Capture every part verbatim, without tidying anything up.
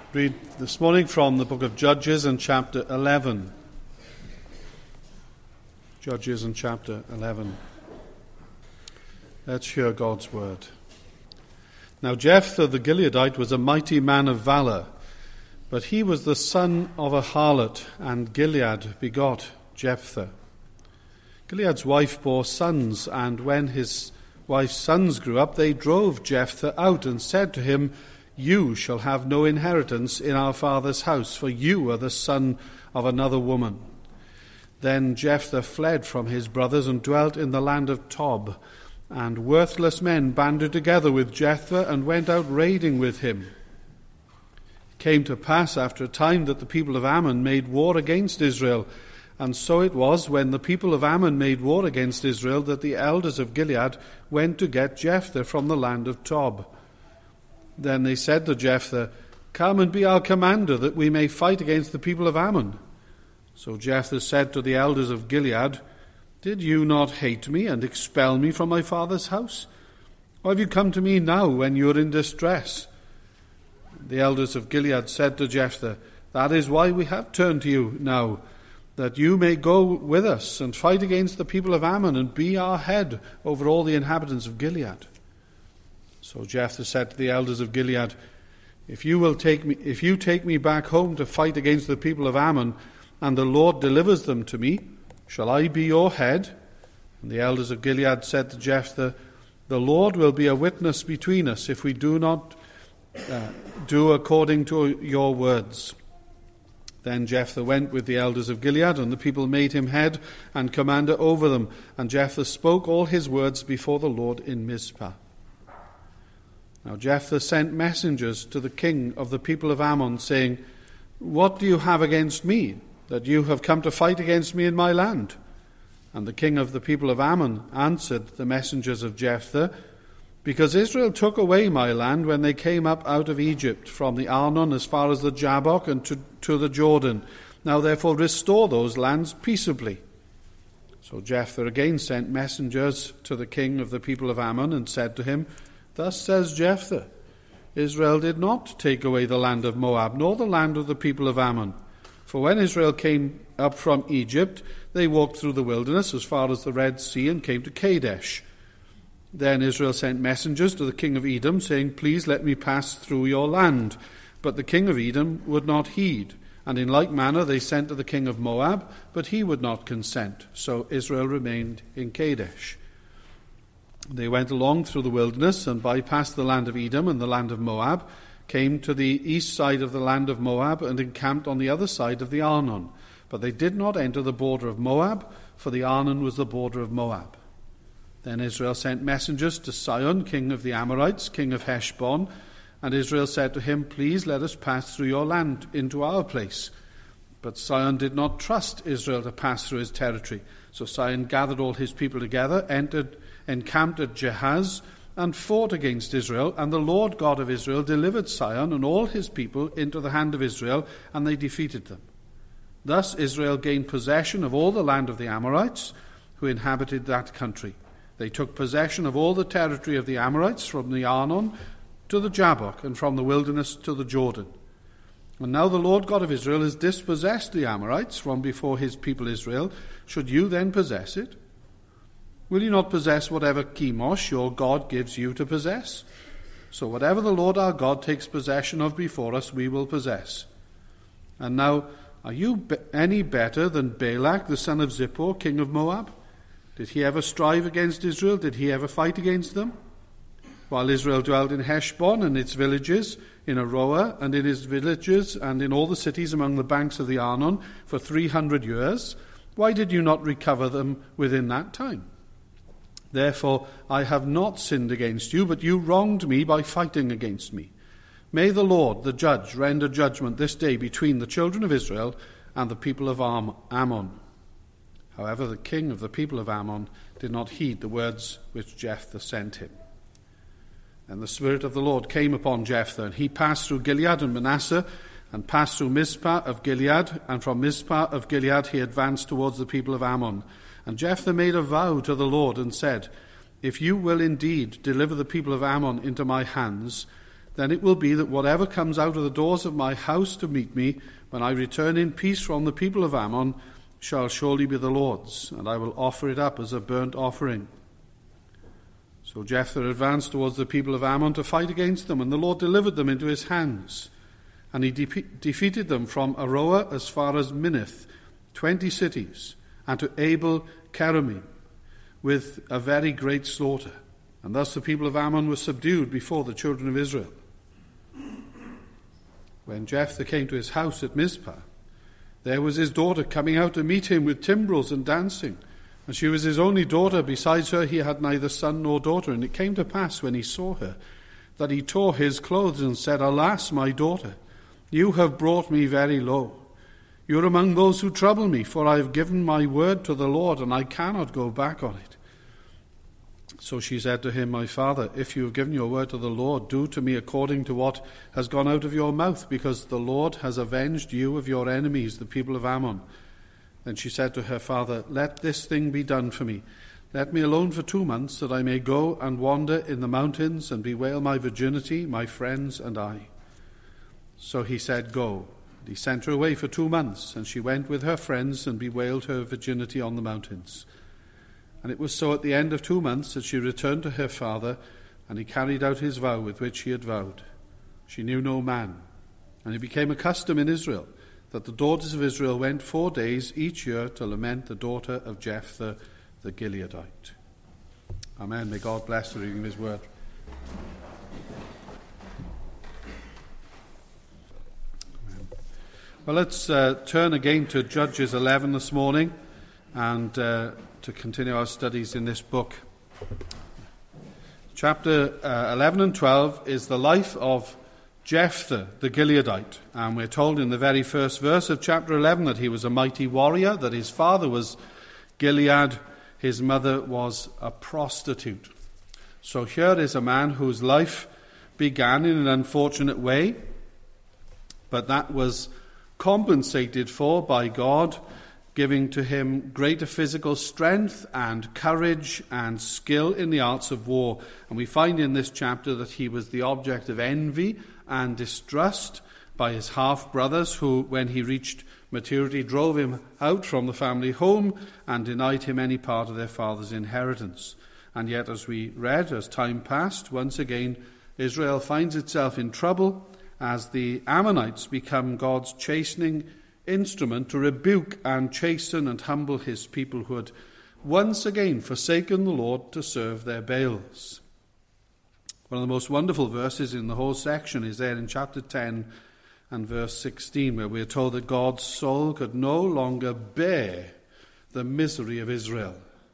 Read this morning from the book of Judges and chapter eleven. Judges and chapter eleven. Let's hear God's word. Now Jephthah the Gileadite was a mighty man of valor, but he was the son of a harlot, and Gilead begot Jephthah. Gilead's wife bore sons, and when his wife's sons grew up, they drove Jephthah out and said to him, "You shall have no inheritance in our father's house, for you are the son of another woman." Then Jephthah fled from his brothers and dwelt in the land of Tob, and worthless men banded together with Jephthah and went out raiding with him. It came to pass after a time that the people of Ammon made war against Israel, and so it was when the people of Ammon made war against Israel that the elders of Gilead went to get Jephthah from the land of Tob. Then they said to Jephthah, "Come and be our commander, that we may fight against the people of Ammon." So Jephthah said to the elders of Gilead, "Did you not hate me and expel me from my father's house? Or have you come to me now when you are in distress?" The elders of Gilead said to Jephthah, "That is why we have turned to you now, that you may go with us and fight against the people of Ammon and be our head over all the inhabitants of Gilead." So Jephthah said to the elders of Gilead, If you will take me, if you take me back home to fight against the people of Ammon, and the Lord delivers them to me, shall I be your head?" And the elders of Gilead said to Jephthah, "The Lord will be a witness between us if we do not uh, do according to your words." Then Jephthah went with the elders of Gilead, and the people made him head and commander over them. And Jephthah spoke all his words before the Lord in Mizpah. Now Jephthah sent messengers to the king of the people of Ammon, saying, "What do you have against me, that you have come to fight against me in my land?" And the king of the people of Ammon answered the messengers of Jephthah, "Because Israel took away my land when they came up out of Egypt, from the Arnon as far as the Jabbok and to, to the Jordan. Now therefore restore those lands peaceably." So Jephthah again sent messengers to the king of the people of Ammon and said to him, "Thus says Jephthah, Israel did not take away the land of Moab, nor the land of the people of Ammon. For when Israel came up from Egypt, they walked through the wilderness as far as the Red Sea and came to Kadesh. Then Israel sent messengers to the king of Edom, saying, Please let me pass through your land. But the king of Edom would not heed. And in like manner they sent to the king of Moab, but he would not consent. So Israel remained in Kadesh. They went along through the wilderness and bypassed the land of Edom and the land of Moab, came to the east side of the land of Moab, and encamped on the other side of the Arnon. But they did not enter the border of Moab, for the Arnon was the border of Moab. Then Israel sent messengers to Sihon, king of the Amorites, king of Heshbon, and Israel said to him, Please let us pass through your land into our place. But Sihon did not trust Israel to pass through his territory. So Sihon gathered all his people together, entered, encamped at Jahaz, and fought against Israel. And the Lord God of Israel delivered Sihon and all his people into the hand of Israel, and they defeated them. Thus Israel gained possession of all the land of the Amorites, who inhabited that country. They took possession of all the territory of the Amorites, from the Arnon to the Jabbok, and from the wilderness to the Jordan. And now the Lord God of Israel has dispossessed the Amorites from before his people Israel. Should you then possess it? Will you not possess whatever Chemosh your God gives you to possess? So whatever the Lord our God takes possession of before us, we will possess. And now, are you be- any better than Balak, the son of Zippor, king of Moab? Did he ever strive against Israel? Did he ever fight against them? While Israel dwelt in Heshbon and its villages, in Aroer and in its villages, and in all the cities among the banks of the Arnon, for three hundred years, why did you not recover them within that time? Therefore I have not sinned against you, but you wronged me by fighting against me. May the Lord, the judge, render judgment this day between the children of Israel and the people of Ammon. However, the king of the people of Ammon did not heed the words which Jephthah sent him. And the Spirit of the Lord came upon Jephthah, and he passed through Gilead and Manasseh, and passed through Mizpah of Gilead, and from Mizpah of Gilead he advanced towards the people of Ammon. And Jephthah made a vow to the Lord, and said, If you will indeed deliver the people of Ammon into my hands, then it will be that whatever comes out of the doors of my house to meet me, when I return in peace from the people of Ammon, shall surely be the Lord's, and I will offer it up as a burnt offering. So Jephthah advanced towards the people of Ammon to fight against them, and the Lord delivered them into his hands. And he de- defeated them from Aroer as far as Minnith, twenty cities, and to Abel Keramim, with a very great slaughter. And thus the people of Ammon were subdued before the children of Israel. When Jephthah came to his house at Mizpah, there was his daughter coming out to meet him with timbrels and dancing. And she was his only daughter. Besides her he had neither son nor daughter. And it came to pass, when he saw her, that he tore his clothes and said, Alas, my daughter, you have brought me very low. You are among those who trouble me, for I have given my word to the Lord, and I cannot go back on it. So she said to him, My father, if you have given your word to the Lord, do to me according to what has gone out of your mouth, because the Lord has avenged you of your enemies, the people of Ammon. Then she said to her father, Let this thing be done for me. Let me alone for two months, that I may go and wander in the mountains and bewail my virginity, my friends and I. So he said, Go. And he sent her away for two months, and she went with her friends and bewailed her virginity on the mountains. And it was so at the end of two months that she returned to her father, and he carried out his vow with which he had vowed. She knew no man. And it became a custom in Israel that the daughters of Israel went four days each year to lament the daughter of Jephthah the Gileadite. Amen. May God bless the reading of his word. Amen. Well, let's uh, turn again to Judges eleven this morning, and uh, to continue our studies in this book. Chapter uh, eleven and twelve is the life of Jephthah the Gileadite, and we're told in the very first verse of chapter eleven that he was a mighty warrior, that his father was Gilead, his mother was a prostitute. So here is a man whose life began in an unfortunate way, but that was compensated for by God, giving to him greater physical strength and courage and skill in the arts of war. And we find in this chapter that he was the object of envy and distrust by his half-brothers, who, when he reached maturity, drove him out from the family home and denied him any part of their father's inheritance. And yet, as we read, as time passed, once again Israel finds itself in trouble as the Ammonites become God's chastening instrument to rebuke and chasten and humble his people who had once again forsaken the Lord to serve their Baals. One of the most wonderful verses in the whole section is there in chapter ten and verse sixteen, where we are told that God's soul could no longer bear the misery of Israel.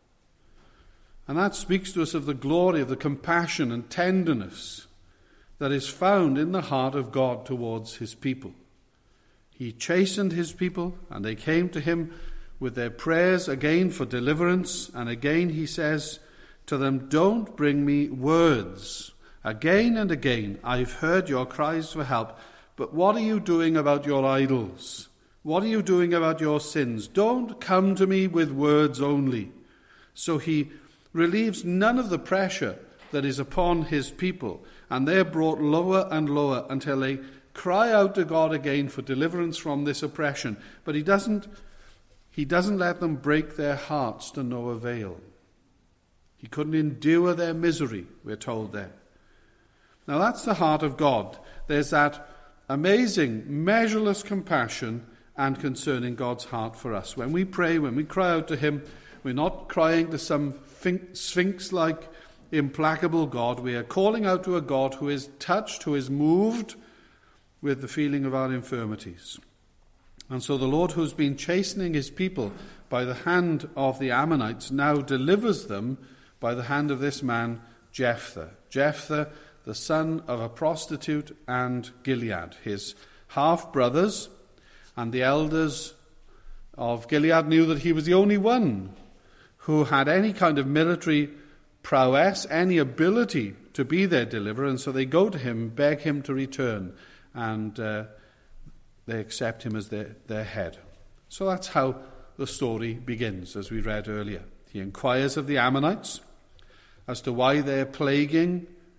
And that speaks to us of the glory of the compassion and tenderness that is found in the heart of God towards his people. He chastened his people, and they came to him with their prayers again for deliverance. And again he says to them, Don't bring me words. Again and again I've heard your cries for help, but what are you doing about your idols? What are you doing about your sins? Don't come to me with words only. So he relieves none of the pressure that is upon his people, and they're brought lower and lower until they cry out to God again for deliverance from this oppression. But he doesn't, he doesn't let them break their hearts to no avail. He couldn't endure their misery, we're told there. Now that's the heart of God. There's that amazing, measureless compassion and concern in God's heart for us. When we pray, when we cry out to him, we're not crying to some sphinx-like, implacable God. We are calling out to a God who is touched, who is moved with the feeling of our infirmities. And so the Lord, who's been chastening his people by the hand of the Ammonites, now delivers them by the hand of this man, Jephthah. Jephthah, the son of a prostitute and Gilead. His half-brothers and the elders of Gilead knew that he was the only one who had any kind of military prowess, any ability to be their deliverer, and so they go to him, beg him to return, and uh, they accept him as their, their head. So that's how the story begins, as we read earlier. He inquires of the Ammonites as to why they're plaguing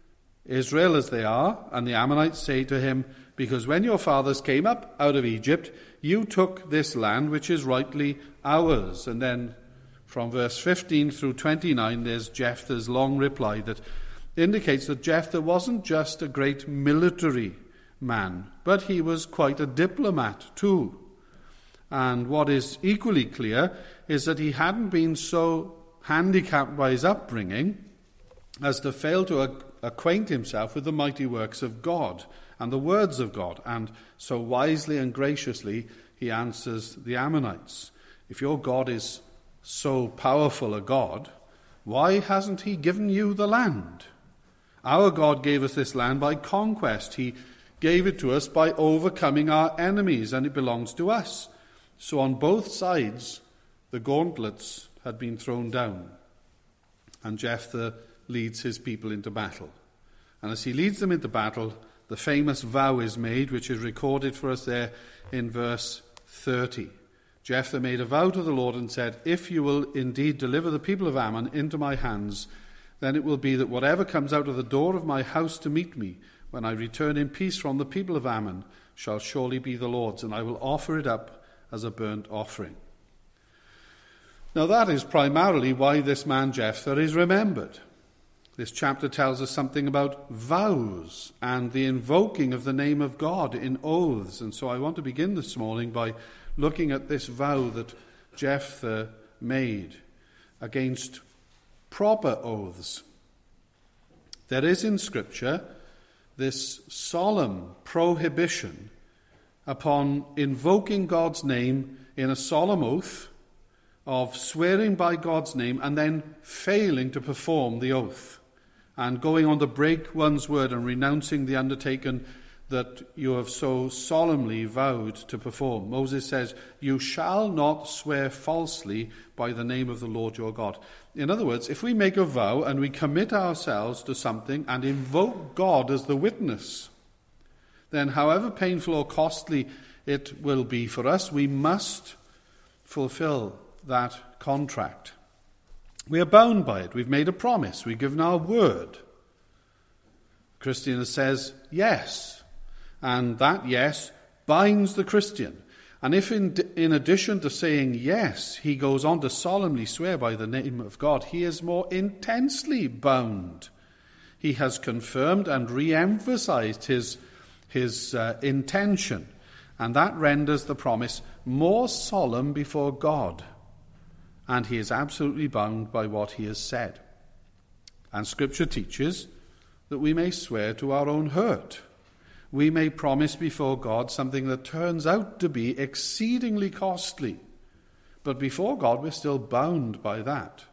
Israel as they are, and the Ammonites say to him, because when your fathers came up out of Egypt, you took this land which is rightly ours. And then from verse fifteen through twenty-nine, there's Jephthah's long reply that indicates that Jephthah wasn't just a great military man, but he was quite a diplomat too. And what is equally clear is that he hadn't been so handicapped by his upbringing as to fail to ac- acquaint himself with the mighty works of God and the words of God. And so wisely and graciously he answers the Ammonites. If your God is so powerful a God, why hasn't he given you the land? Our God gave us this land by conquest. He gave it to us by overcoming our enemies, and it belongs to us. So on both sides, the gauntlets had been thrown down, and Jephthah leads his people into battle. And as he leads them into battle, the famous vow is made, which is recorded for us there in verse thirty. Jephthah made a vow to the Lord and said, if you will indeed deliver the people of Ammon into my hands, then it will be that whatever comes out of the door of my house to meet me, when I return in peace from the people of Ammon, shall surely be the Lord's, and I will offer it up as a burnt offering. Now that is primarily why this man Jephthah is remembered. This chapter tells us something about vows and the invoking of the name of God in oaths. And so I want to begin this morning by looking at this vow that Jephthah made against proper oaths. There is in Scripture this solemn prohibition upon invoking God's name in a solemn oath, of swearing by God's name and then failing to perform the oath, and going on to break one's word and renouncing the undertaking that you have so solemnly vowed to perform. Moses says, you shall not swear falsely by the name of the Lord your God. In other words, if we make a vow and we commit ourselves to something and invoke God as the witness, then however painful or costly it will be for us, we must fulfill that contract. We are bound by it. We've made a promise. We've given our word. Christian says yes, and that yes binds the Christian. And if in, in addition to saying yes, he goes on to solemnly swear by the name of God, he is more intensely bound. He has confirmed and re-emphasized his, his uh, intention, and that renders the promise more solemn before God. And he is absolutely bound by what he has said. And Scripture teaches that we may swear to our own hurt. We may promise before God something that turns out to be exceedingly costly. But before God, we're still bound by that.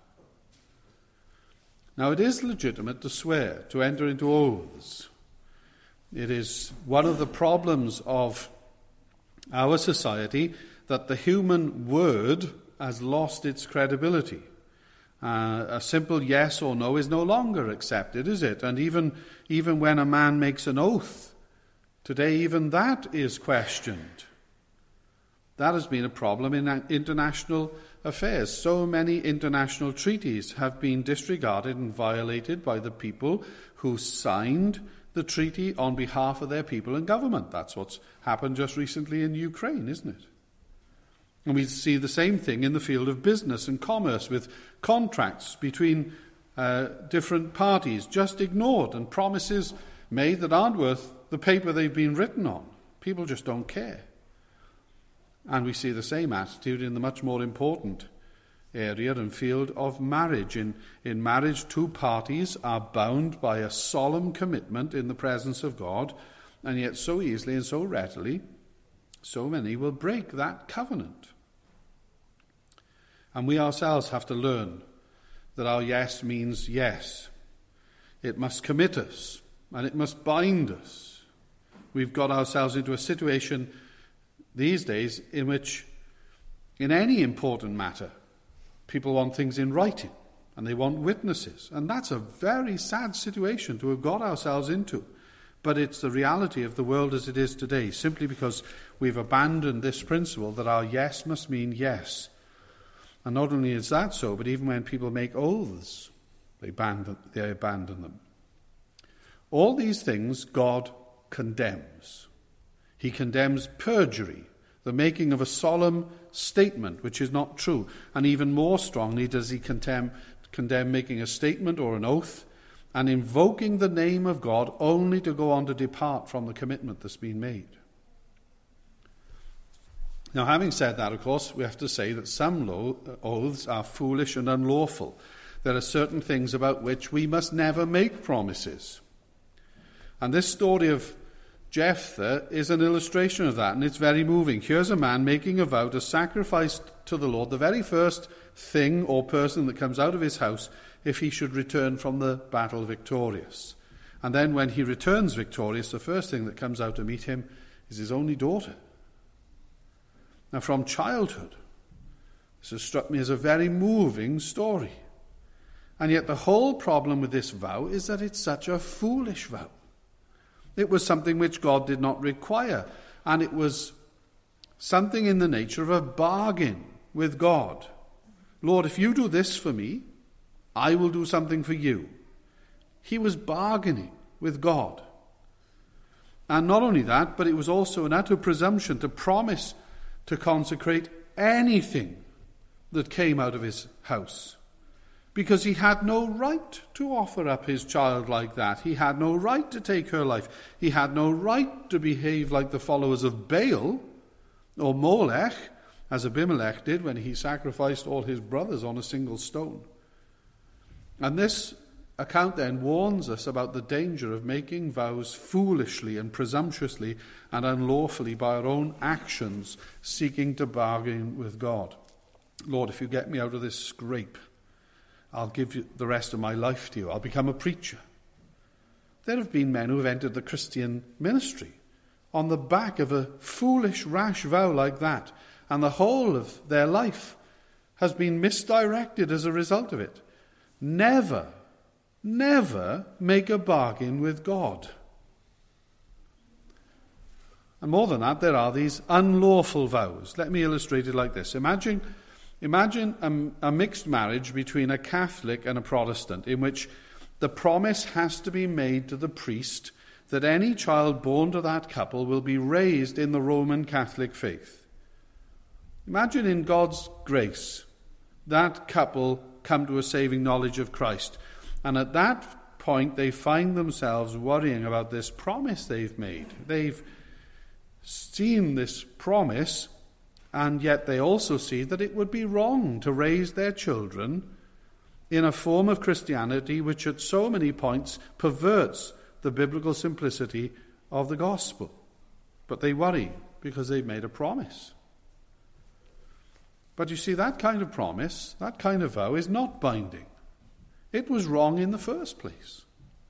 Now, it is legitimate to swear, to enter into oaths. It is one of the problems of our society that the human word has lost its credibility. Uh, a simple yes or no is no longer accepted, is it? And even, even when a man makes an oath, today even that is questioned. That has been a problem in international affairs. So many international treaties have been disregarded and violated by the people who signed the treaty on behalf of their people and government. That's what's happened just recently in Ukraine, isn't it? And we see the same thing in the field of business and commerce, with contracts between uh, different parties just ignored and promises made that aren't worth the paper they've been written on. People just don't care. And we see the same attitude in the much more important area and field of marriage. In, in marriage, two parties are bound by a solemn commitment in the presence of God, and yet so easily and so readily, so many will break that covenant. And we ourselves have to learn that our yes means yes. It must commit us, and it must bind us. We've got ourselves into a situation these days in which, in any important matter, people want things in writing, and they want witnesses. And that's a very sad situation to have got ourselves into. But it's the reality of the world as it is today, simply because we've abandoned this principle that our yes must mean yes. And not only is that so, but even when people make oaths, they abandon, they abandon them. All these things God condemns. He condemns perjury, the making of a solemn statement which is not true. And even more strongly does he condemn, condemn making a statement or an oath and invoking the name of God only to go on to depart from the commitment that's been made. Now, having said that, of course, we have to say that some lo- oaths are foolish and unlawful. There are certain things about which we must never make promises. And this story of Jephthah is an illustration of that, and it's very moving. Here's a man making a vow to sacrifice to the Lord the very first thing or person that comes out of his house if he should return from the battle victorious. And then when he returns victorious, the first thing that comes out to meet him is his only daughter. Now, from childhood, this has struck me as a very moving story. And yet the whole problem with this vow is that it's such a foolish vow. It was something which God did not require, and it was something in the nature of a bargain with God. Lord, if you do this for me, I will do something for you. He was bargaining with God. And not only that, but it was also an utter presumption to promise to consecrate anything that came out of his house, because he had no right to offer up his child like that. He had no right to take her life. He had no right to behave like the followers of Baal or Molech, as Abimelech did when he sacrificed all his brothers on a single stone. And this account then warns us about the danger of making vows foolishly and presumptuously and unlawfully by our own actions, seeking to bargain with God. Lord, if you get me out of this scrape, I'll give you the rest of my life to you. I'll become a preacher. There have been men who have entered the Christian ministry on the back of a foolish, rash vow like that, and the whole of their life has been misdirected as a result of it. Never, never make a bargain with God. And more than that, there are these unlawful vows. Let me illustrate it like this. Imagine Imagine a, a mixed marriage between a Catholic and a Protestant, in which the promise has to be made to the priest that any child born to that couple will be raised in the Roman Catholic faith. Imagine in God's grace that couple come to a saving knowledge of Christ, and at that point they find themselves worrying about this promise they've made. They've seen this promise, and yet they also see that it would be wrong to raise their children in a form of Christianity which at so many points perverts the biblical simplicity of the gospel. But they worry because they've made a promise. But you see, that kind of promise, that kind of vow is not binding. It was wrong in the first place.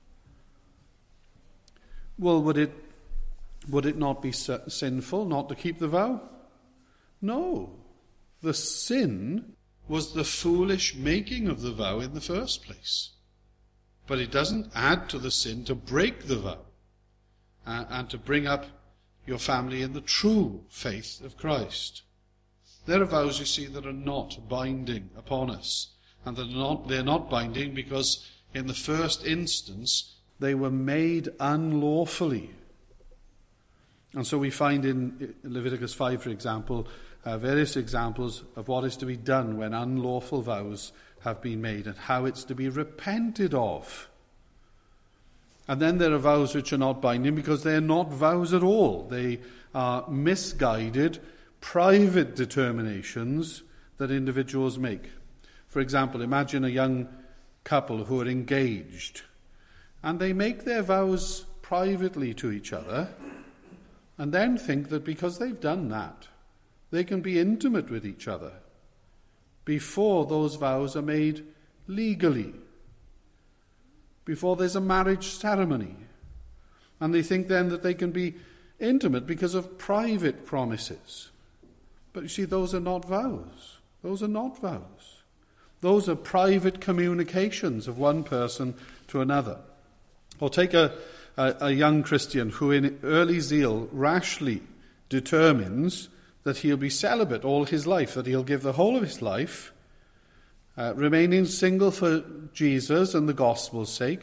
Well, would it, would it not be sinful not to keep the vow? No, the sin was the foolish making of the vow in the first place. But it doesn't add to the sin to break the vow uh, and to bring up your family in the true faith of Christ. There are vows, you see, that are not binding upon us. And they're not, they're not binding because in the first instance they were made unlawfully. And so we find in Leviticus five, for example, Uh, various examples of what is to be done when unlawful vows have been made and how it's to be repented of. And then there are vows which are not binding because they're not vows at all. They are misguided, private determinations that individuals make. For example, imagine a young couple who are engaged and they make their vows privately to each other and then think that because they've done that, they can be intimate with each other before those vows are made legally, before there's a marriage ceremony. And they think then that they can be intimate because of private promises. But you see, those are not vows. Those are not vows. Those are private communications of one person to another. Or take a, a, a young Christian who in early zeal rashly determines that he'll be celibate all his life, that he'll give the whole of his life, uh, remaining single for Jesus and the gospel's sake,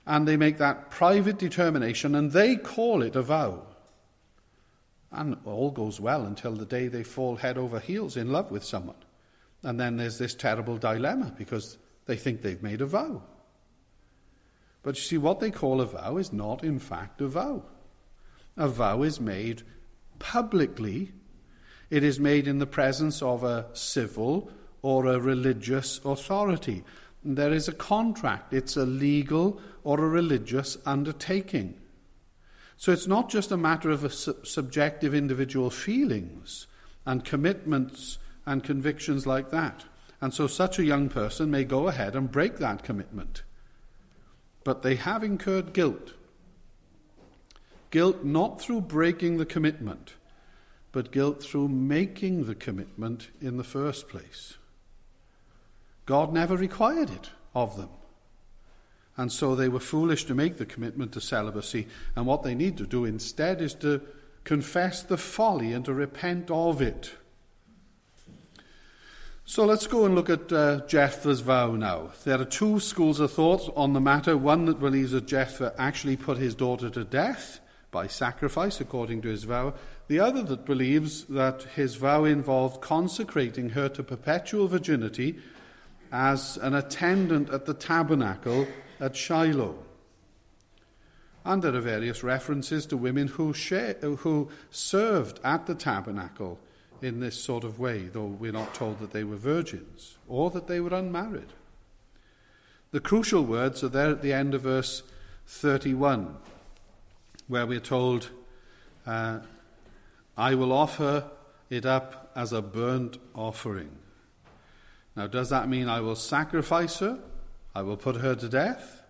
And they make that private determination, and they call it a vow. And all goes well until the day they fall head over heels in love with someone. And then there's this terrible dilemma because they think they've made a vow. But you see, what they call a vow is not in fact a vow. A vow is made publicly. It is made in the presence of a civil or a religious authority. There is a contract. It's a legal or a religious undertaking. So it's not just a matter of a su- subjective individual feelings and commitments and convictions like that. And so such a young person may go ahead and break that commitment. But they have incurred guilt. Guilt not through breaking the commitment, but guilt through making the commitment in the first place. God never required it of them. And so they were foolish to make the commitment to celibacy. And what they need to do instead is to confess the folly and to repent of it. So let's go and look at uh, Jephthah's vow now. There are two schools of thought on the matter. One that believes that Jephthah actually put his daughter to death by sacrifice according to his vow. The other that believes that his vow involved consecrating her to perpetual virginity as an attendant at the tabernacle at Shiloh. And there are various references to women who, share, who served at the tabernacle in this sort of way, though we're not told that they were virgins or that they were unmarried. The crucial words are there at the end of verse thirty-one, where we're told, uh, I will offer it up as a burnt offering. Now, does that mean I will sacrifice her? I will put her to death?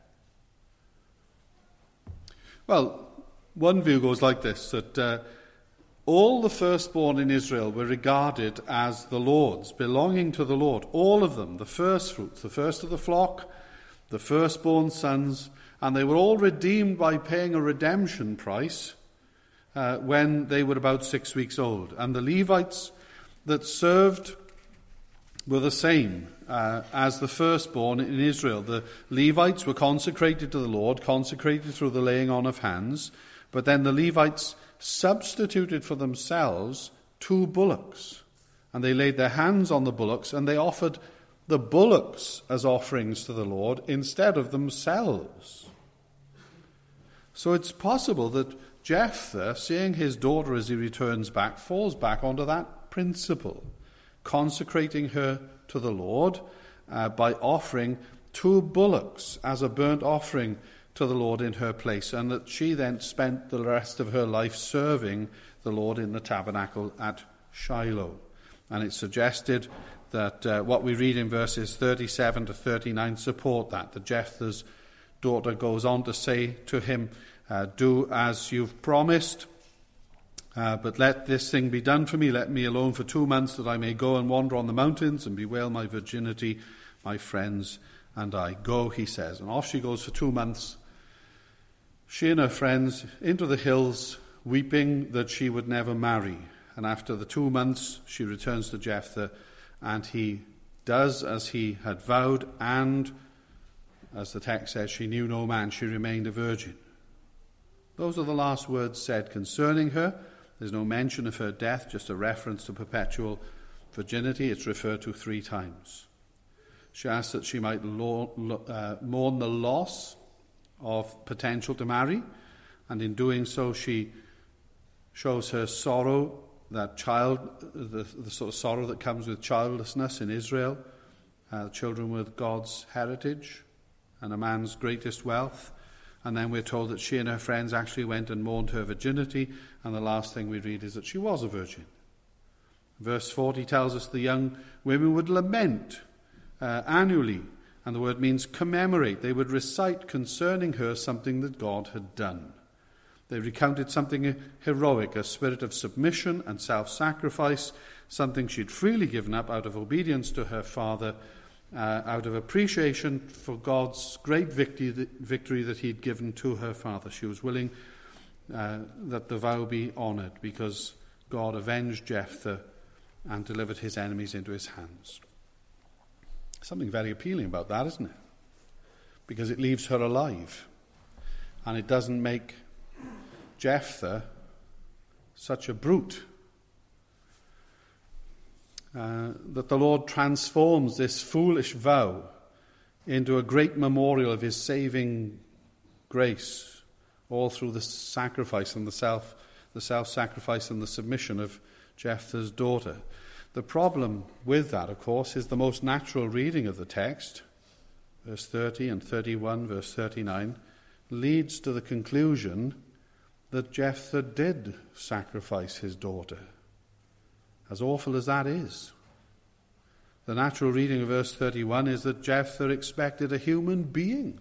Well, one view goes like this, that uh, all the firstborn in Israel were regarded as the Lord's, belonging to the Lord. All of them, the first fruits, the first of the flock, the firstborn sons, and they were all redeemed by paying a redemption price uh, when they were about six weeks old. And the Levites that served were the same uh, as the firstborn in Israel. The Levites were consecrated to the Lord, consecrated through the laying on of hands, but then the Levites substituted for themselves two bullocks, and they laid their hands on the bullocks, and they offered the bullocks as offerings to the Lord instead of themselves. So it's possible that Jephthah, seeing his daughter as he returns back, falls back onto that principle, consecrating her to the Lord uh, by offering two bullocks as a burnt offering to the Lord in her place, and that she then spent the rest of her life serving the Lord in the tabernacle at Shiloh. And it's suggested that uh, what we read in verses thirty-seven to thirty-nine support that. That Jephthah's daughter goes on to say to him, uh, do as you've promised, Uh, but let this thing be done for me. Let me alone for two months that I may go and wander on the mountains and bewail my virginity, my friends and I. Go, he says. And off she goes for two months, she and her friends, into the hills, weeping that she would never marry. And after the two months, she returns to Jephthah, and he does as he had vowed, and, as the text says, she knew no man. She remained a virgin. Those are the last words said concerning her. There's no mention of her death, just a reference to perpetual virginity. It's referred to three times. She asked that she might lo- lo- uh, mourn the loss of potential to marry, and in doing so she shows her sorrow, that child, the, the sort of sorrow that comes with childlessness in Israel, uh, children with God's heritage and a man's greatest wealth. And then we're told that she and her friends actually went and mourned her virginity, and the last thing we read is that she was a virgin. Verse forty tells us the young women would lament uh, annually, and the word means commemorate. They would recite concerning her something that God had done. They recounted something heroic, a spirit of submission and self-sacrifice, something she'd freely given up out of obedience to her father, Uh, out of appreciation for God's great victory, victory that he'd given to her father. She was willing uh, that the vow be honoured because God avenged Jephthah and delivered his enemies into his hands. Something very appealing about that, isn't it? Because it leaves her alive. And it doesn't make Jephthah such a brute. Uh, that the Lord transforms this foolish vow into a great memorial of his saving grace, all through the sacrifice and the self, the self-sacrifice and the submission of Jephthah's daughter. The problem with that, of course, is the most natural reading of the text, verse thirty and thirty-one, verse thirty-nine, leads to the conclusion that Jephthah did sacrifice his daughter. As awful as that is. The natural reading of verse thirty-one is that Jephthah expected a human being.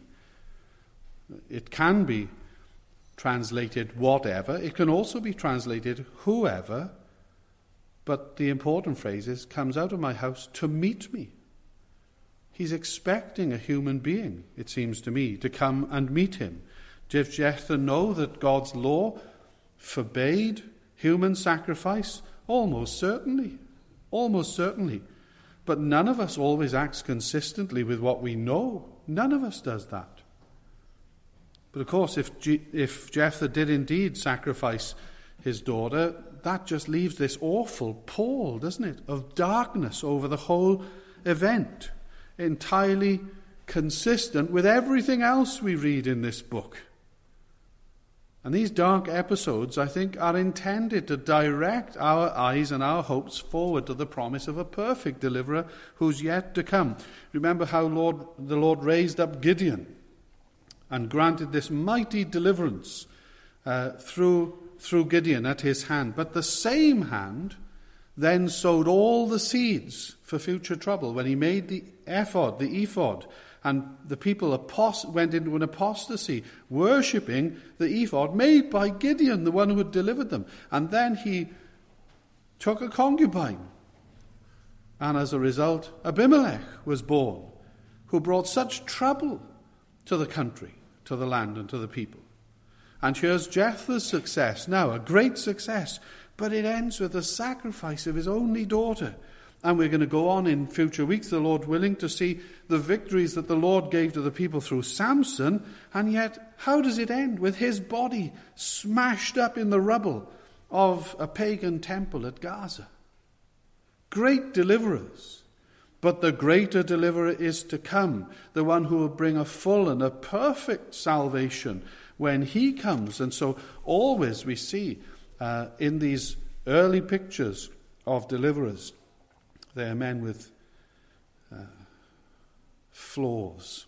It can be translated whatever. It can also be translated whoever. But the important phrase is, comes out of my house to meet me. He's expecting a human being, it seems to me, to come and meet him. Did Jephthah know that God's law forbade human sacrifice? Almost certainly. Almost certainly. But none of us always acts consistently with what we know. None of us does that. But of course, if, G- if Jephthah did indeed sacrifice his daughter, that just leaves this awful pall, doesn't it, of darkness over the whole event, entirely consistent with everything else we read in this book. And these dark episodes, I think, are intended to direct our eyes and our hopes forward to the promise of a perfect deliverer who's yet to come. Remember how Lord, the Lord raised up Gideon and granted this mighty deliverance uh, through, through Gideon at his hand. But the same hand then sowed all the seeds for future trouble when he made the ephod, the ephod, and the people apost- went into an apostasy, worshipping the ephod made by Gideon, the one who had delivered them. And then he took a concubine. And as a result, Abimelech was born, who brought such trouble to the country, to the land, and to the people. And here's Jephthah's success now, a great success, but it ends with the sacrifice of his only daughter. And we're going to go on in future weeks, the Lord willing, to see the victories that the Lord gave to the people through Samson. And yet, how does it end? With his body smashed up in the rubble of a pagan temple at Gaza. Great deliverers. But the greater deliverer is to come, the one who will bring a full and a perfect salvation when he comes. And so always we see uh, in these early pictures of deliverers, they are men with uh, flaws.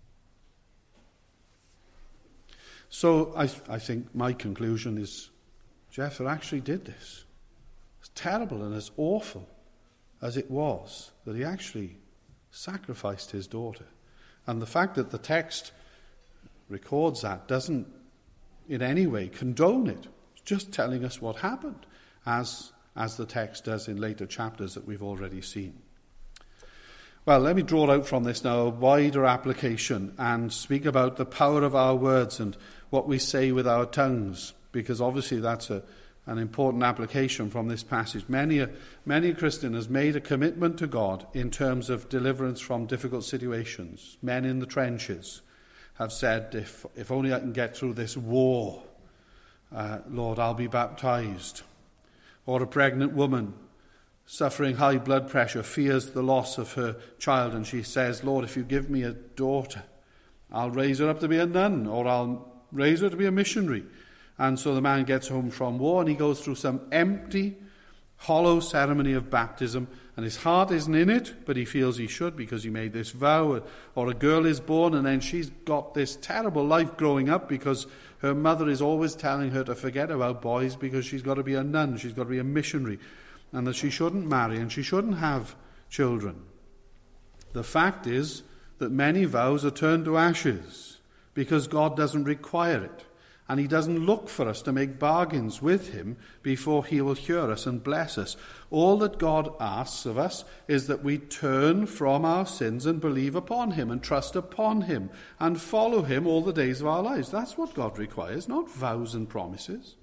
So I, I think my conclusion is Jephthah actually did this. As terrible and as awful as it was, that he actually sacrificed his daughter. And the fact that the text records that doesn't in any way condone it. It's just telling us what happened, as as the text does in later chapters that we've already seen. Well, let me draw out from this now a wider application and speak about the power of our words and what we say with our tongues, because obviously that's a, an important application from this passage. Many a, many a Christian has made a commitment to God in terms of deliverance from difficult situations. Men in the trenches have said, if, if only I can get through this war, uh, Lord, I'll be baptized. Or a pregnant woman suffering high blood pressure fears the loss of her child, and she says, Lord, if you give me a daughter, I'll raise her up to be a nun, or I'll raise her to be a missionary. And so the man gets home from war and he goes through some empty, hollow ceremony of baptism, and his heart isn't in it, but he feels he should because he made this vow. Or a girl is born and then she's got this terrible life growing up because her mother is always telling her to forget about boys because she's got to be a nun, she's got to be a missionary, and that she shouldn't marry and she shouldn't have children. The fact is that many vows are turned to ashes because God doesn't require it. And he doesn't look for us to make bargains with him before he will hear us and bless us. All that God asks of us is that we turn from our sins and believe upon him and trust upon him and follow him all the days of our lives. That's what God requires, not vows and promises.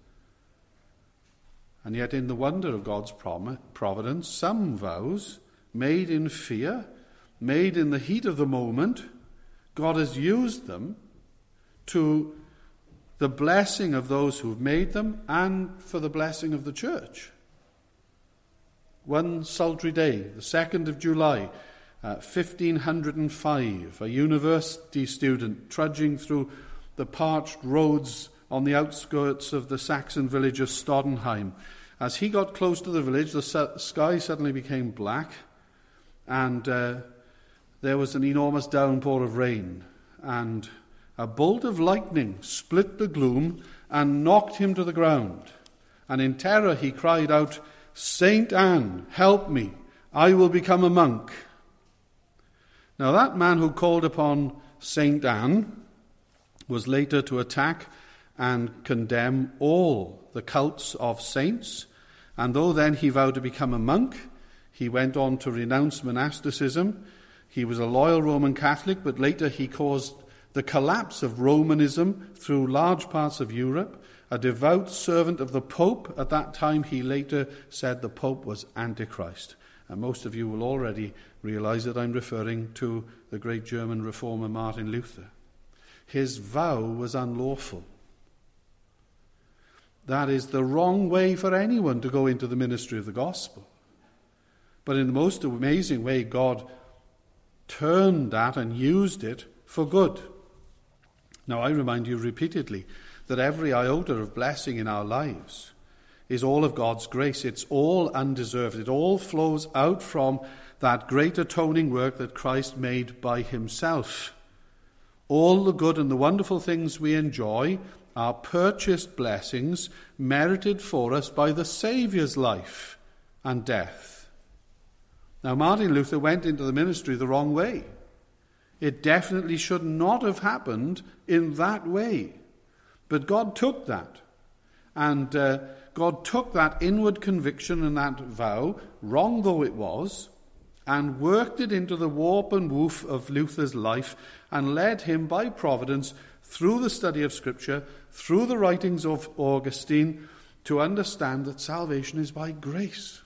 And yet in the wonder of God's providence, some vows made in fear, made in the heat of the moment, God has used them to the blessing of those who've made them and for the blessing of the church. One sultry day, the second of July, uh, fifteen oh five, a university student trudging through the parched roads on the outskirts of the Saxon village of Stodenheim. As he got close to the village, the su- sky suddenly became black, and uh, there was an enormous downpour of rain, and a bolt of lightning split the gloom and knocked him to the ground. And in terror he cried out, "Saint Anne, help me, I will become a monk." Now that man who called upon Saint Anne was later to attack and condemn all the cults of saints, and though then he vowed to become a monk, he went on to renounce monasticism. He was a loyal Roman Catholic, but later he caused the collapse of Romanism through large parts of Europe. A devout servant of the Pope, at that time he later said the Pope was Antichrist. And most of you will already realize that I'm referring to the great German reformer Martin Luther. His vow was unlawful. That is the wrong way for anyone to go into the ministry of the gospel. But in the most amazing way, God turned that and used it for good. Now, I remind you repeatedly that every iota of blessing in our lives is all of God's grace. It's all undeserved. It all flows out from that great atoning work that Christ made by himself. All the good and the wonderful things we enjoy are purchased blessings merited for us by the Saviour's life and death. Now, Martin Luther went into the ministry the wrong way. It definitely should not have happened in that way. But God took that. And uh, God took that inward conviction and that vow, wrong though it was, and worked it into the warp and woof of Luther's life and led him by providence through the study of Scripture, through the writings of Augustine, to understand that salvation is by grace.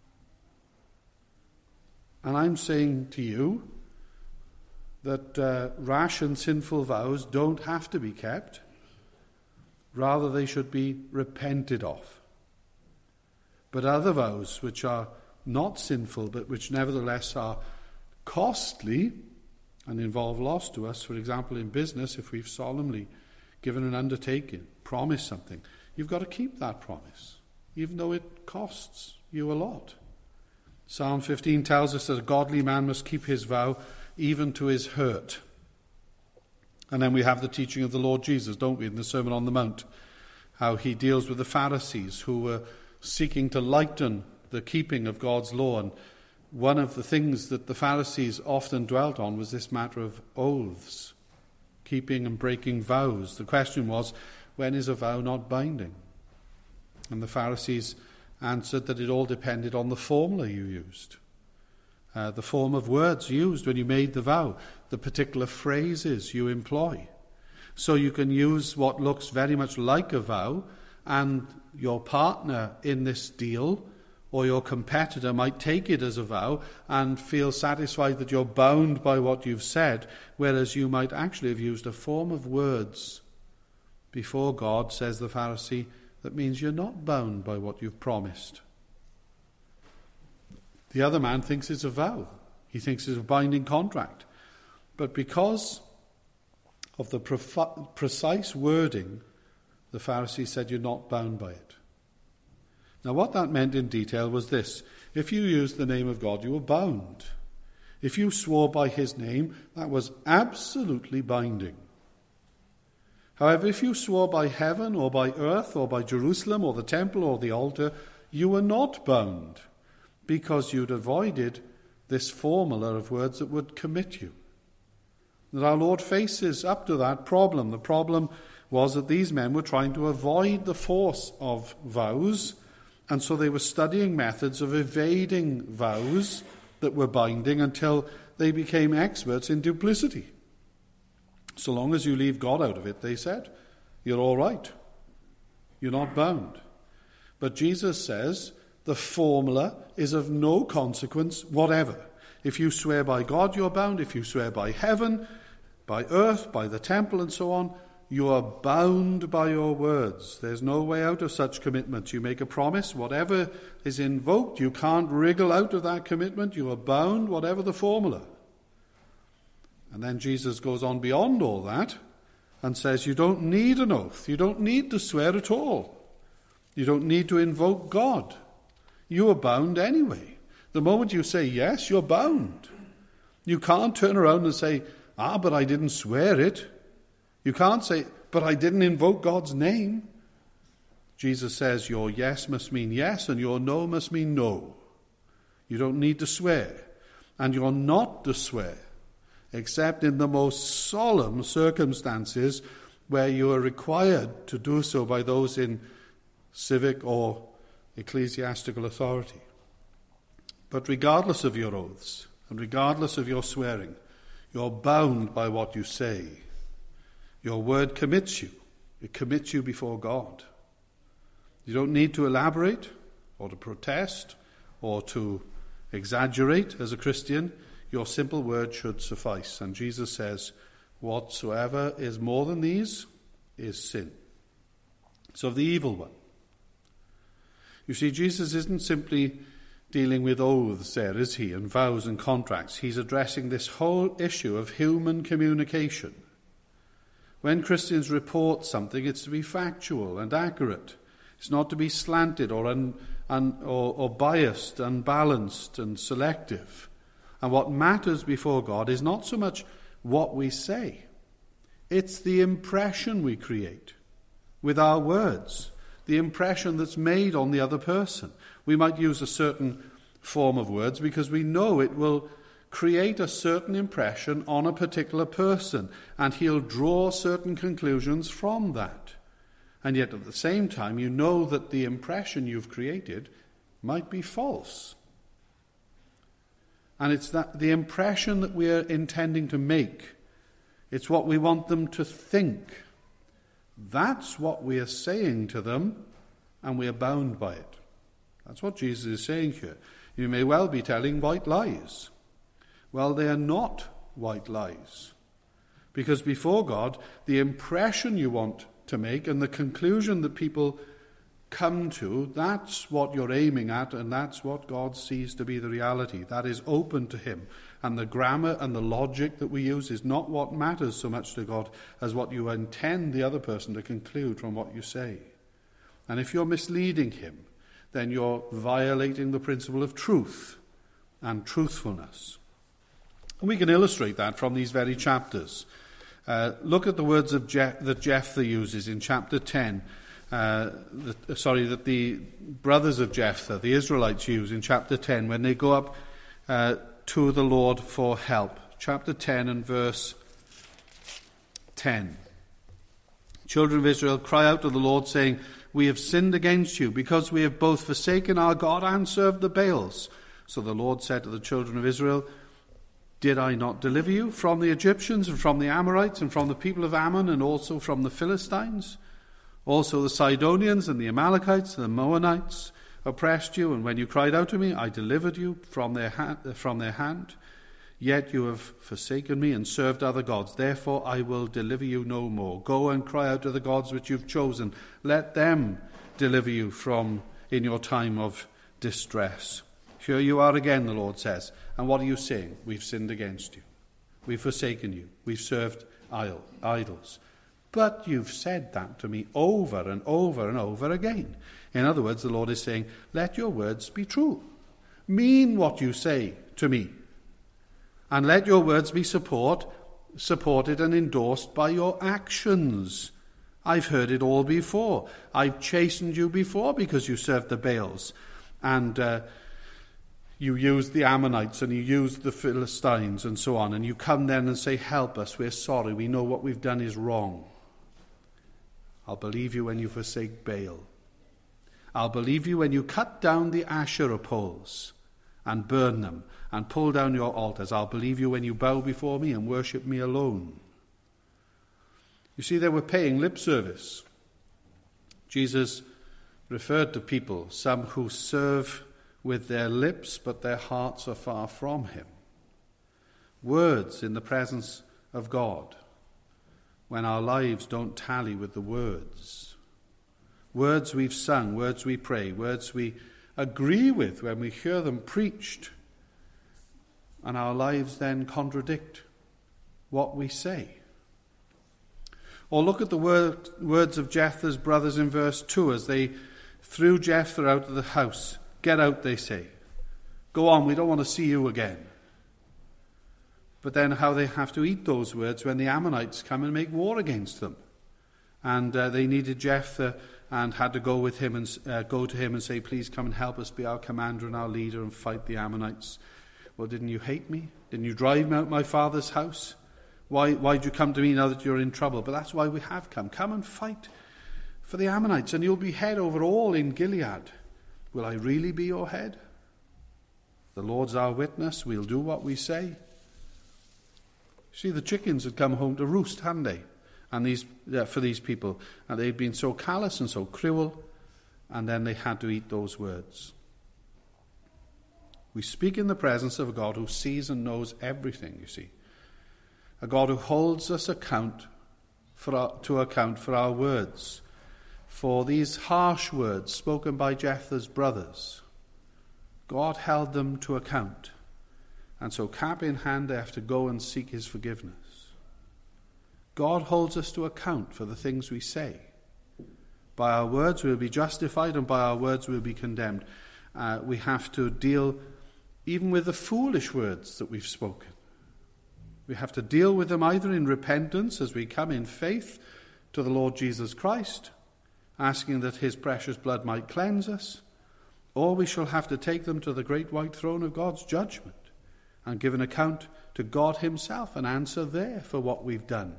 And I'm saying to you that uh, rash and sinful vows don't have to be kept. Rather, they should be repented of. But other vows which are not sinful, but which nevertheless are costly and involve loss to us, for example, in business, if we've solemnly given an undertaking, promised something, you've got to keep that promise, even though it costs you a lot. Psalm fifteen tells us that a godly man must keep his vow even to his hurt. And then we have the teaching of the Lord Jesus, don't we, in the Sermon on the Mount, how he deals with the Pharisees who were seeking to lighten the keeping of God's law. And one of the things that the Pharisees often dwelt on was this matter of oaths, keeping and breaking vows. The question was, when is a vow not binding? And the Pharisees answered that it all depended on the formula you used. Uh, the form of words used when you made the vow, the particular phrases you employ. So you can use what looks very much like a vow, and your partner in this deal or your competitor might take it as a vow and feel satisfied that you're bound by what you've said, whereas you might actually have used a form of words before God, says the Pharisee, that means you're not bound by what you've promised. The other man thinks it's a vow. He thinks it's a binding contract. But because of the prof- precise wording, the Pharisee said you're not bound by it. Now what that meant in detail was this. If you used the name of God, you were bound. If you swore by his name, that was absolutely binding. However, if you swore by heaven or by earth or by Jerusalem or the temple or the altar, you were not bound, because you'd avoided this formula of words that would commit you. That our Lord faces up to that problem. The problem was that these men were trying to avoid the force of vows, and so they were studying methods of evading vows that were binding until they became experts in duplicity. So long as you leave God out of it, they said, you're all right. You're not bound. But Jesus says the formula is of no consequence whatever. If you swear by God, you're bound. If you swear by heaven, by earth, by the temple, and so on, You are bound by your words. There's no way out of such commitment. You make a promise, whatever is invoked, you can't wriggle out of that commitment. You are bound, whatever the formula. And then Jesus goes on beyond all that and says you don't need an oath. You don't need to swear at all. You don't need to invoke God. You are bound anyway. The moment you say yes, you're bound. You can't turn around and say, ah, but I didn't swear it. You can't say, but I didn't invoke God's name. Jesus says your yes must mean yes and your no must mean no. You don't need to swear. And you're not to swear, except in the most solemn circumstances where you are required to do so by those in civic or ecclesiastical authority. But regardless of your oaths and regardless of your swearing, you're bound by what you say. Your word commits you. It commits you before God. You don't need to elaborate or to protest or to exaggerate as a Christian. Your simple word should suffice. And Jesus says, whatsoever is more than these is sin. It's of the evil one. You see, Jesus isn't simply dealing with oaths there, is he, and vows and contracts. He's addressing this whole issue of human communication. When Christians report something, it's to be factual and accurate. It's not to be slanted or, un, un, or, or biased, unbalanced and selective. And what matters before God is not so much what we say. It's the impression we create with our words, the impression that's made on the other person. We might use a certain form of words because we know it will create a certain impression on a particular person, and he'll draw certain conclusions from that. And yet at the same time, you know that the impression you've created might be false. And it's that the impression that we're intending to make, it's what we want them to think. That's what we are saying to them, and we are bound by it. That's what Jesus is saying here. You may well be telling white lies. Well, they are not white lies. Because before God, the impression you want to make and the conclusion that people come to, that's what you're aiming at, and that's what God sees to be the reality. That is open to him. And the grammar and the logic that we use is not what matters so much to God as what you intend the other person to conclude from what you say. And if you're misleading him, then you're violating the principle of truth and truthfulness. And we can illustrate that from these very chapters. Uh, look at the words of Je- that Jephthah uses in chapter ten. Uh, the, sorry, that the brothers of Jephthah, the Israelites, use in chapter ten when they go up uh, to the Lord for help. Chapter ten and verse ten. Children of Israel, cry out to the Lord, saying, we have sinned against you, because we have both forsaken our God and served the Baals. So the Lord said to the children of Israel, did I not deliver you from the Egyptians and from the Amorites and from the people of Ammon and also from the Philistines? Also the Sidonians and the Amalekites and the Moabites oppressed you, and when you cried out to me, I delivered you from their hand, from their hand. Yet you have forsaken me and served other gods. Therefore I will deliver you no more. Go and cry out to the gods which you've chosen. Let them deliver you from in your time of distress. Here you are again, the Lord says. And what are you saying? We've sinned against you. We've forsaken you. We've served idols. But you've said that to me over and over and over again. In other words, the Lord is saying, let your words be true. Mean what you say to me. And let your words be support, supported and endorsed by your actions. I've heard it all before. I've chastened you before because you served the Baals. And uh, you used the Ammonites and you used the Philistines and so on. And you come then and say, help us, we're sorry, we know what we've done is wrong. I'll believe you when you forsake Baal. I'll believe you when you cut down the Asherah poles and burn them and pull down your altars. I'll believe you when you bow before me and worship me alone. You see, they were paying lip service. Jesus referred to people, some who serve with their lips, but their hearts are far from him. Words in the presence of God. when our lives don't tally with the words. Words we've sung, words we pray, words we agree with when we hear them preached, and our lives then contradict what we say. Or look at the word, words of Jephthah's brothers in verse two as they threw Jephthah out of the house. Get out, they say. Go on, we don't want to see you again. But then how they have to eat those words when the Ammonites come and make war against them. And uh, they needed Jephthah and had to go with him and uh, go to him and say, please come and help us, be our commander and our leader and fight the Ammonites. Well, didn't you hate me? Didn't you drive me out my father's house? Why why'd you come to me now that you're in trouble? But that's why we have come. Come and fight for the Ammonites, and you'll be head over all in Gilead. Will I really be your head? The Lord's our witness. We'll do what we say. See, the chickens had come home to roost, hadn't they? And these uh, for these people, and they'd been so callous and so cruel, and then they had to eat those words. We speak in the presence of a God who sees and knows everything, you see. A God who holds us account for our, to account for our words, for these harsh words spoken by Jephthah's brothers. God held them to account, and so cap in hand they have to go and seek his forgiveness. God holds us to account for the things we say. By our words we'll be justified, and by our words we'll be condemned. Uh, we have to deal even with the foolish words that we've spoken. We have to deal with them either in repentance as we come in faith to the Lord Jesus Christ, asking that his precious blood might cleanse us, or we shall have to take them to the great white throne of God's judgment and give an account to God himself and answer there for what we've done.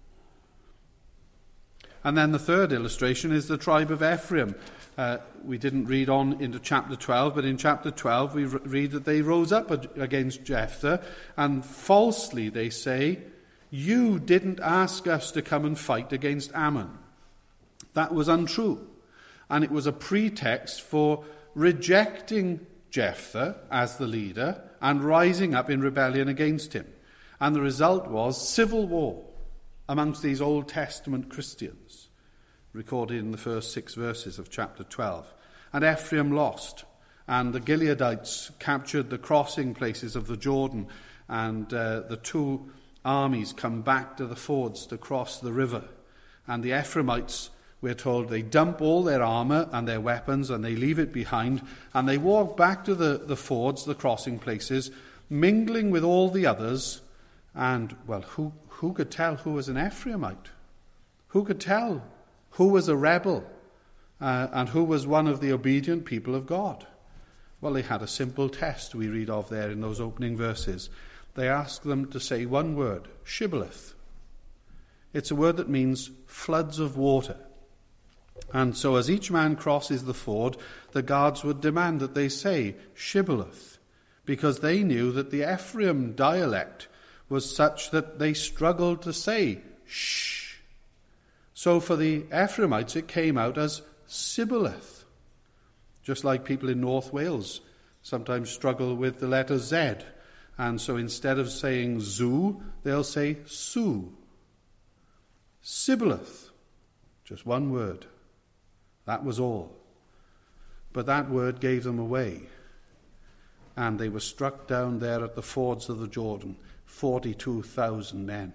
And then the third illustration is the tribe of Ephraim. Uh, we didn't read on into chapter twelve, but in chapter twelve we read that they rose up against Jephthah, and falsely they say, you didn't ask us to come and fight against Ammon. That was untrue, and it was a pretext for rejecting Jephthah as the leader and rising up in rebellion against him. And the result was civil war amongst these Old Testament Christians, recorded in the first six verses of chapter twelve. And Ephraim lost, and the Gileadites captured the crossing places of the Jordan, and uh, the two armies come back to the fords to cross the river. And the Ephraimites, we're told, they dump all their armour and their weapons and they leave it behind, and they walk back to the, the fords, the crossing places, mingling with all the others. And, well, who, who could tell who was an Ephraimite? Who could tell who was a rebel uh, and who was one of the obedient people of God? Well, they had a simple test we read of there in those opening verses. They asked them to say one word, shibboleth. It's a word that means floods of water. And so as each man crosses the ford, the guards would demand that they say shibboleth, because they knew that the Ephraim dialect was such that they struggled to say shh. So for the Ephraimites it came out as Sibboleth, just like people in North Wales sometimes struggle with the letter Z, and so instead of saying zoo, they'll say Sue. Sibboleth, just one word. That was all. But that word gave them away, and they were struck down there at the fords of the Jordan, forty-two thousand men.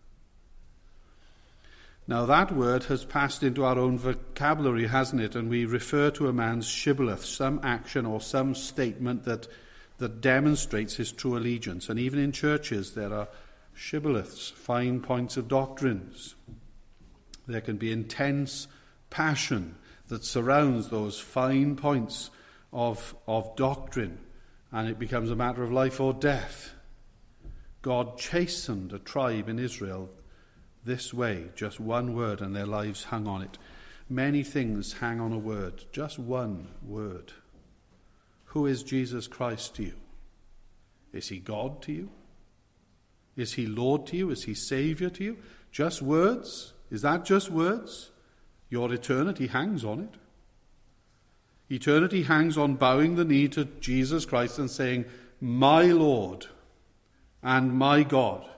Now that word has passed into our own vocabulary, hasn't it? And we refer to a man's shibboleth, some action or some statement that, that demonstrates his true allegiance. And even in churches there are shibboleths, fine points of doctrines. There can be intense passion that surrounds those fine points of, of doctrine, and it becomes a matter of life or death. God chastened a tribe in Israel this way, just one word, and their lives hung on it. Many things hang on a word, just one word. Who is Jesus Christ to you? Is he God to you? Is he Lord to you? Is he Saviour to you? Just words? Is that just words? Your eternity hangs on it. Eternity hangs on bowing the knee to Jesus Christ and saying, my Lord and my God.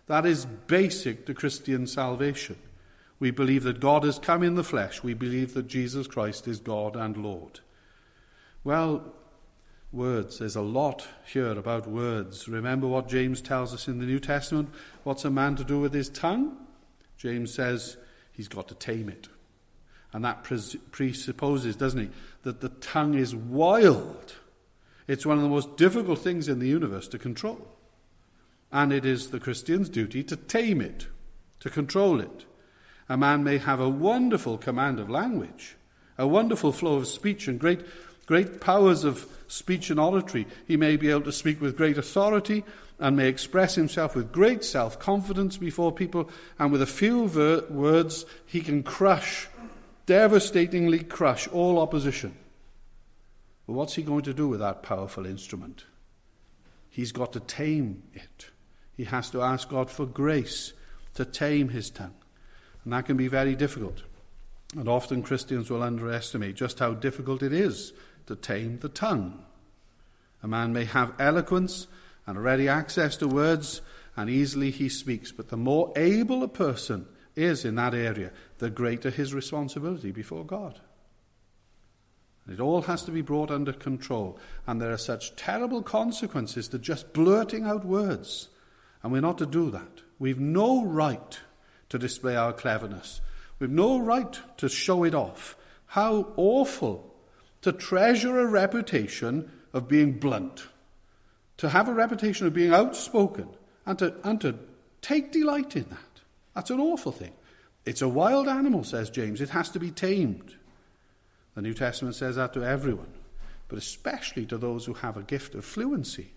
That is basic to Christian salvation. We believe that God has come in the flesh. We believe that Jesus Christ is God and Lord. Well, words. There's a lot here about words. Remember what James tells us in the New Testament? What's a man to do with his tongue? James says he's got to tame it. And that pres- presupposes, doesn't he, that the tongue is wild. It's one of the most difficult things in the universe to control. And it is the Christian's duty to tame it, to control it. A man may have a wonderful command of language, a wonderful flow of speech and great, great powers of speech and oratory. He may be able to speak with great authority and may express himself with great self-confidence before people, and with a few ver- words he can crush, devastatingly crush all opposition. But what's he going to do with that powerful instrument? He's got to tame it. He has to ask God for grace to tame his tongue. And that can be very difficult. And often Christians will underestimate just how difficult it is to tame the tongue. A man may have eloquence and ready access to words, and easily he speaks. But the more able a person is in that area, the greater his responsibility before God. It all has to be brought under control. And there are such terrible consequences to just blurting out words. And we're not to do that. We've no right to display our cleverness. We've no right to show it off. How awful to treasure a reputation of being blunt, to have a reputation of being outspoken, and to, and to take delight in that. That's an awful thing. It's a wild animal, says James. It has to be tamed. The New Testament says that to everyone, but especially to those who have a gift of fluency.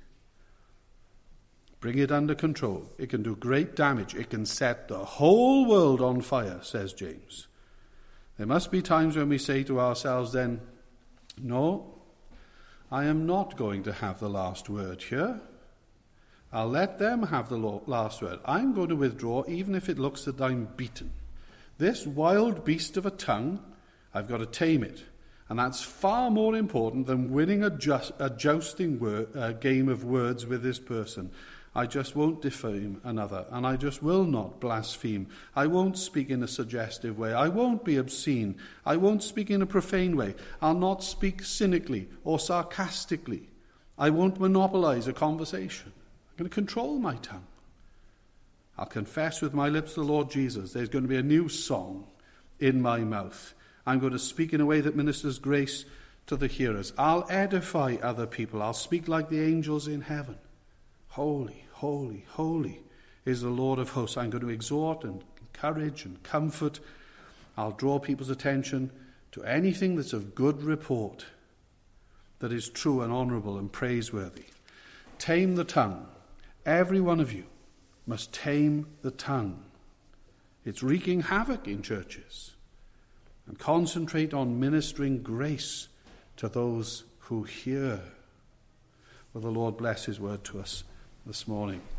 Bring it under control. It can do great damage. It can set the whole world on fire, says James. There must be times when we say to ourselves then, no, I am not going to have the last word here. I'll let them have the last word. I'm going to withdraw even if it looks that I'm beaten. This wild beast of a tongue, I've got to tame it. And that's far more important than winning a, just, a jousting word, a game of words with this person. I just won't defame another, and I just will not blaspheme. I won't speak in a suggestive way. I won't be obscene. I won't speak in a profane way. I'll not speak cynically or sarcastically. I won't monopolize a conversation. I'm going to control my tongue. I'll confess with my lips the Lord Jesus. There's going to be a new song in my mouth. I'm going to speak in a way that ministers grace to the hearers. I'll edify other people. I'll speak like the angels in heaven. Holy, holy, holy is the Lord of hosts. I'm going to exhort and encourage and comfort. I'll draw people's attention to anything that's of good report, that is true and honourable and praiseworthy. Tame the tongue. Every one of you must tame the tongue. It's wreaking havoc in churches. And concentrate on ministering grace to those who hear. Will the Lord bless his word to us this morning.